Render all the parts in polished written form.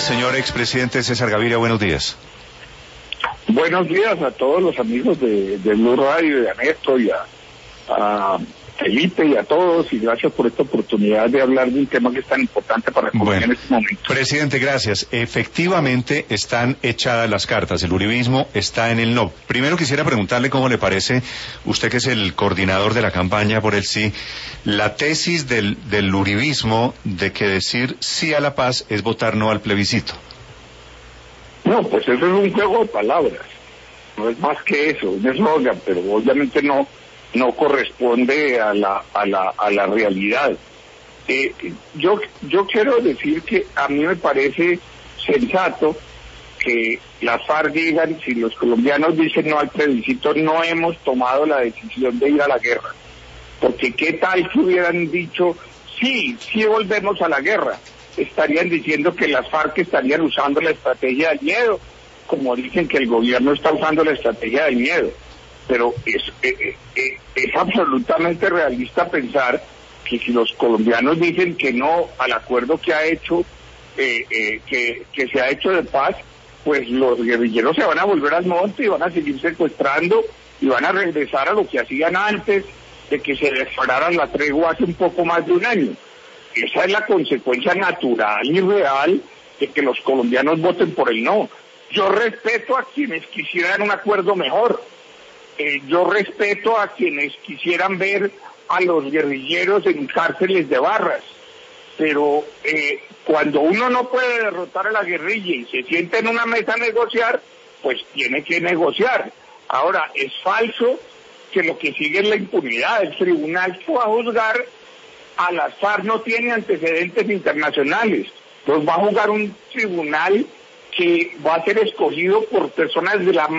Señor expresidente César Gaviria, buenos días. Buenos días a todos los amigos de Blue Radio, de Ernesto y a Felipe y a todos, y gracias por esta oportunidad de hablar de un tema que es tan importante para Colombia en este momento. Presidente, gracias. Efectivamente están echadas las cartas, el uribismo está en el no. Primero quisiera preguntarle cómo le parece, usted que es el coordinador de la campaña por el sí, la tesis del uribismo de que decir sí a la paz es votar no al plebiscito. No, pues eso es un juego de palabras, no es más que eso, un eslogan, pero obviamente no corresponde a la realidad. Yo quiero decir que a mí me parece sensato que las FARC digan, si los colombianos dicen no al plebiscito, no hemos tomado la decisión de ir a la guerra. Porque qué tal si hubieran dicho, sí volvemos a la guerra. Estarían diciendo que las FARC estarían usando la estrategia del miedo, como dicen que el gobierno está usando la estrategia del miedo. Pero es absolutamente realista pensar que si los colombianos dicen que no al acuerdo que ha hecho, que se ha hecho de paz, pues los guerrilleros se van a volver al monte y van a seguir secuestrando y van a regresar a lo que hacían antes de que se declarara la tregua hace un poco más de un año. Esa es la consecuencia natural y real de que los colombianos voten por el no. Yo respeto a quienes quisieran un acuerdo mejor. Yo respeto a quienes quisieran ver a los guerrilleros en cárceles de barras, pero cuando uno no puede derrotar a la guerrilla y se sienta en una mesa a negociar, pues tiene que negociar. Ahora, es falso que lo que sigue es la impunidad. El tribunal que va a juzgar a las FARC no tiene antecedentes internacionales. Los va a juzgar un tribunal que va a ser escogido por personas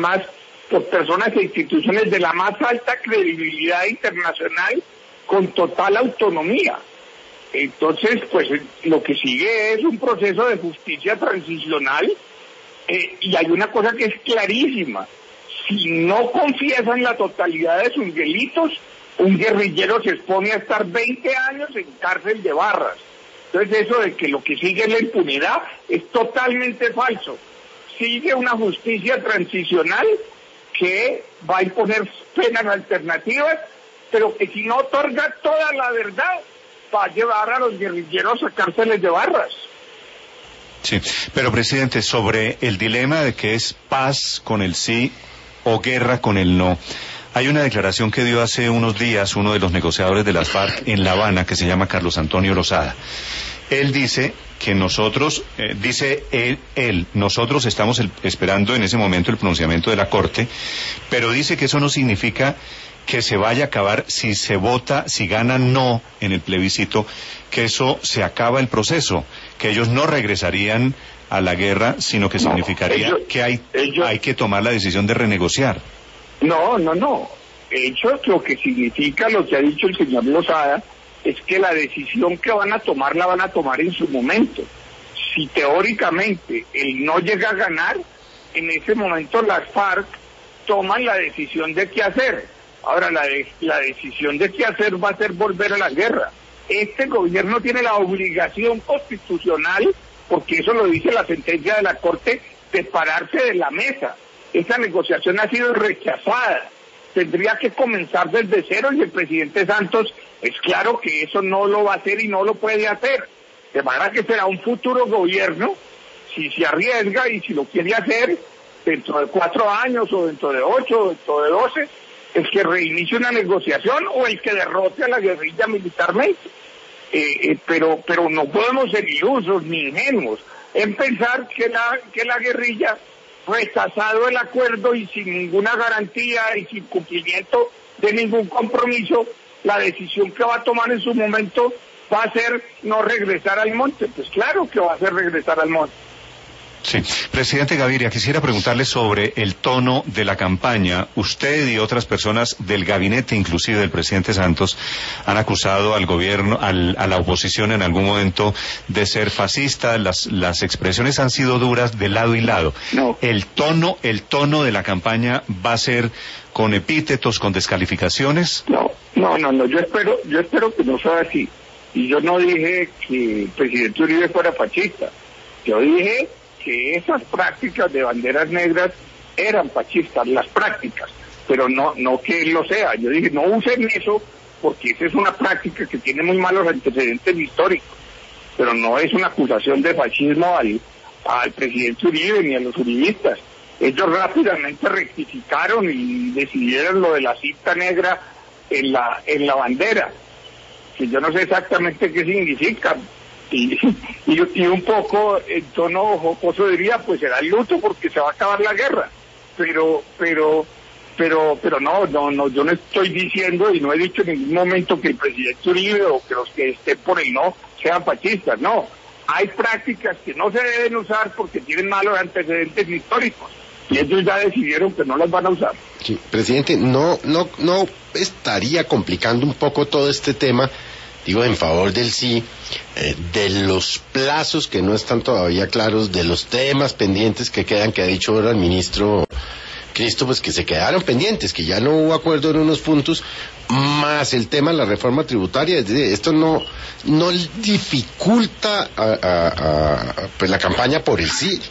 e instituciones de la más alta credibilidad internacional con total autonomía. Entonces, pues lo que sigue es un proceso de justicia transicional y hay una cosa que es clarísima. Si no confiesan la totalidad de sus delitos, un guerrillero se expone a estar 20 años en cárcel de barras. Entonces eso de que lo que sigue es la impunidad es totalmente falso. Sigue una justicia transicional que va a imponer penas alternativas, pero que si no otorga toda la verdad, va a llevar a los guerrilleros a cárceles de barras. Sí, pero presidente, sobre el dilema de que es paz con el sí o guerra con el no, hay una declaración que dio hace unos días uno de los negociadores de las FARC en La Habana, que se llama Carlos Antonio Lozada. Él dice que nosotros, nosotros estamos esperando en ese momento el pronunciamiento de la Corte, pero dice que eso no significa que se vaya a acabar si se vota, si gana no en el plebiscito, que eso se acaba el proceso, que ellos no regresarían a la guerra, sino que significaría que hay que tomar la decisión de renegociar. No. Eso lo que significa, lo que ha dicho el señor Lozada, es que la decisión que van a tomar la van a tomar en su momento. Si teóricamente el no llega a ganar, en ese momento las FARC toman la decisión de qué hacer. Ahora, la decisión de qué hacer va a ser volver a la guerra. Este gobierno tiene la obligación constitucional, porque eso lo dice la sentencia de la Corte, de pararse de la mesa. Esa negociación ha sido rechazada. Tendría que comenzar desde cero y el presidente Santos es claro que eso no lo va a hacer y no lo puede hacer. De manera que será un futuro gobierno, si se arriesga y si lo quiere hacer dentro de 4 años o dentro de 8 o dentro de 12, el que reinicie una negociación o el que derrote a la guerrilla militarmente. Pero no podemos ser ilusos ni ingenuos en pensar que la guerrilla, rechazado el acuerdo y sin ninguna garantía y sin cumplimiento de ningún compromiso, la decisión que va a tomar en su momento va a ser no regresar al monte. Pues claro que va a ser regresar al monte. Sí. Presidente Gaviria, quisiera preguntarle sobre el tono de la campaña. Usted y otras personas del gabinete, inclusive del presidente Santos, han acusado al gobierno, a la oposición en algún momento de ser fascista. Las expresiones han sido duras de lado y lado. No. El tono de la campaña va a ser con epítetos, con descalificaciones. No. Yo espero que no sea así. Y yo no dije que el presidente Uribe fuera fascista. Yo dije que esas prácticas de banderas negras eran fascistas, las prácticas, pero no que él lo sea. Yo dije, no usen eso, porque esa es una práctica que tiene muy malos antecedentes históricos, pero no es una acusación de fascismo al presidente Uribe ni a los uribistas. Ellos rápidamente rectificaron y decidieron lo de la cinta negra en la bandera, que yo no sé exactamente qué significa, y un poco en tono jocoso diría, pues será el luto porque se va a acabar la guerra, pero no, yo no estoy diciendo y no he dicho en ningún momento que el presidente Uribe o que los que estén por el no sean fascistas, no. Hay prácticas que no se deben usar porque tienen malos antecedentes históricos y ellos ya decidieron que no las van a usar. Sí, presidente, no estaría complicando un poco todo este tema, digo, en favor del sí, de los plazos que no están todavía claros, de los temas pendientes que quedan, que ha dicho ahora el ministro Cristo, pues que se quedaron pendientes, que ya no hubo acuerdo en unos puntos, más el tema de la reforma tributaria. Esto no dificulta pues la campaña por el sí.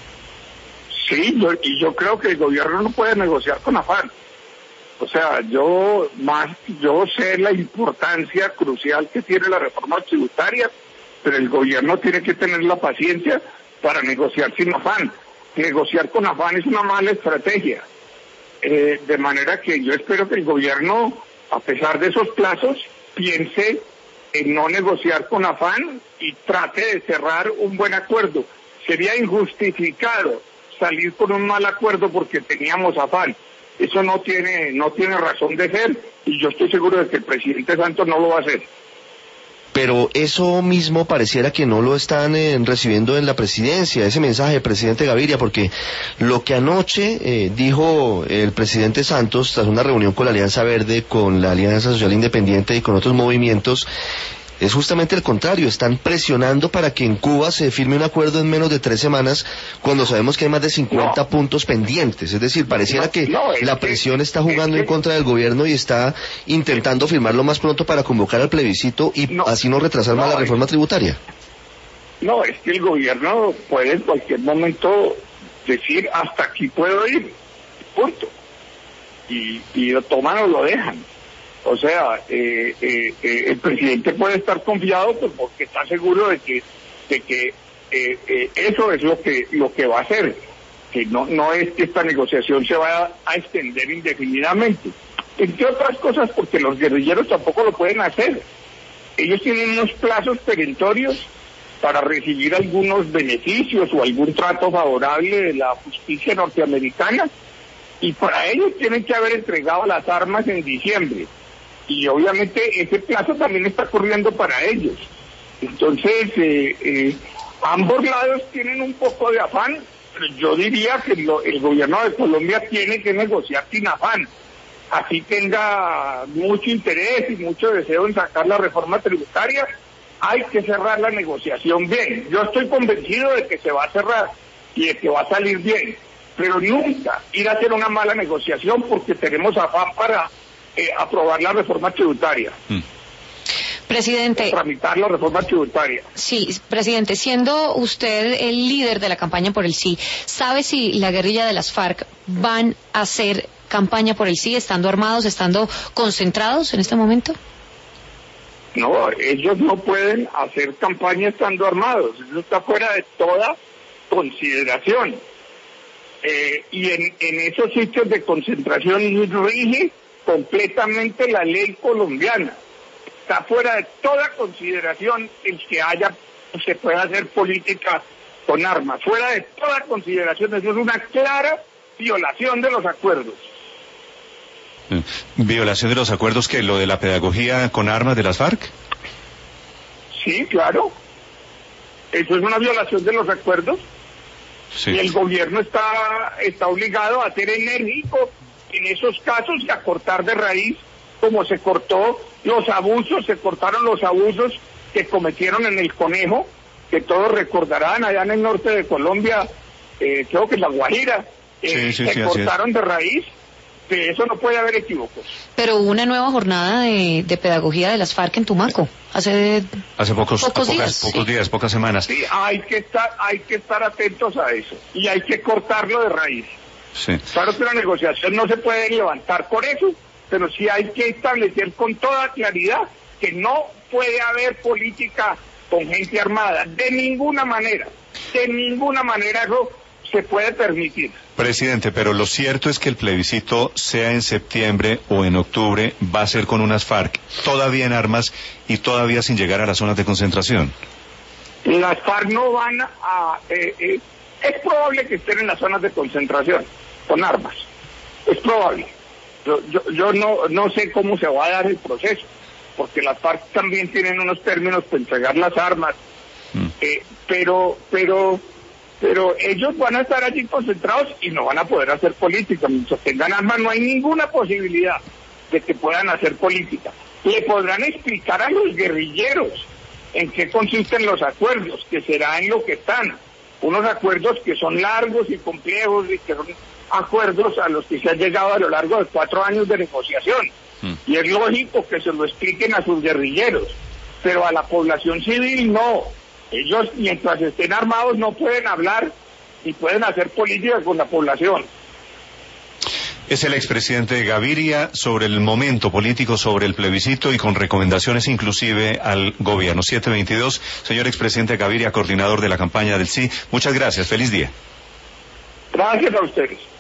Sí, yo creo que el gobierno no puede negociar con afán. O sea, yo sé la importancia crucial que tiene la reforma tributaria, pero el gobierno tiene que tener la paciencia para negociar sin afán. Negociar con afán es una mala estrategia. De manera que yo espero que el gobierno, a pesar de esos plazos, piense en no negociar con afán y trate de cerrar un buen acuerdo. Sería injustificado salir con un mal acuerdo porque teníamos afán. Eso no tiene razón de ser, y yo estoy seguro de que el presidente Santos no lo va a hacer. Pero eso mismo pareciera que no lo están recibiendo en la presidencia, ese mensaje, presidente Gaviria, porque lo que anoche dijo el presidente Santos tras una reunión con la Alianza Verde, con la Alianza Social Independiente y con otros movimientos, es justamente el contrario. Están presionando para que en Cuba se firme un acuerdo en menos de 3 semanas, cuando sabemos que hay más de 50 puntos pendientes. Es decir, pareciera que la presión está jugando en contra del gobierno y está intentando firmarlo más pronto para convocar al plebiscito y así no retrasar más la reforma tributaria. No, es que el gobierno puede en cualquier momento decir hasta aquí puedo ir, punto. Y lo toman o lo dejan. O sea, el presidente puede estar confiado pues, porque está seguro de que eso es lo que va a hacer, que no es que esta negociación se vaya a extender indefinidamente. Entre otras cosas porque los guerrilleros tampoco lo pueden hacer. Ellos tienen unos plazos perentorios para recibir algunos beneficios o algún trato favorable de la justicia norteamericana, y para ellos tienen que haber entregado las armas en diciembre. Y obviamente ese plazo también está corriendo para ellos. Entonces, ambos lados tienen un poco de afán, pero yo diría que el gobierno de Colombia tiene que negociar sin afán. Así tenga mucho interés y mucho deseo en sacar la reforma tributaria, hay que cerrar la negociación bien. Yo estoy convencido de que se va a cerrar y de que va a salir bien, pero nunca ir a hacer una mala negociación porque tenemos afán para aprobar la reforma tributaria. Presidente, tramitar la reforma tributaria. Sí, presidente, siendo usted el líder de la campaña por el sí, ¿sabe si la guerrilla de las FARC van a hacer campaña por el sí, estando armados, estando concentrados en este momento? No, ellos no pueden hacer campaña estando armados, eso está fuera de toda consideración. Y en esos sitios de concentración rige completamente la ley colombiana. Está fuera de toda consideración el que se pueda hacer política con armas. Fuera de toda consideración, eso es una clara violación de los acuerdos. ¿Violación de los acuerdos que lo de la pedagogía con armas de las FARC? Sí, claro. Eso es una violación de los acuerdos. Sí. Y el gobierno está obligado a ser enérgico en esos casos y a cortar de raíz, como se cortaron los abusos que cometieron en el Conejo, que todos recordarán allá en el norte de Colombia, creo que en La Guajira, se cortaron de raíz, eso no puede haber equívocos. Pero hubo una nueva jornada de pedagogía de las FARC en Tumaco, hace pocas semanas. Sí, hay que estar atentos a eso, y hay que cortarlo de raíz. Sí. Claro que la negociación no se puede levantar por eso, pero sí hay que establecer con toda claridad que no puede haber política con gente armada, de ninguna manera eso se puede permitir. Presidente, pero lo cierto es que el plebiscito, sea en septiembre o en octubre, va a ser con unas FARC todavía en armas y todavía sin llegar a las zonas de concentración. Las FARC no van a... es probable que estén en las zonas de concentración con armas, es probable. Yo no sé cómo se va a dar el proceso, porque las FARC también tienen unos términos para entregar las armas, pero ellos van a estar allí concentrados y no van a poder hacer política. Mientras tengan armas no hay ninguna posibilidad de que puedan hacer política. Le podrán explicar a los guerrilleros en qué consisten los acuerdos, que será en lo que están. Unos acuerdos que son largos y complejos y que son acuerdos a los que se ha llegado a lo largo de 4 años de negociación. Y es lógico que se lo expliquen a sus guerrilleros, pero a la población civil no. Ellos, mientras estén armados, no pueden hablar ni pueden hacer política con la población. Es el expresidente Gaviria sobre el momento político, sobre el plebiscito y con recomendaciones inclusive al gobierno. 7:22, señor expresidente Gaviria, coordinador de la campaña del Sí. Muchas gracias, feliz día. Gracias a ustedes.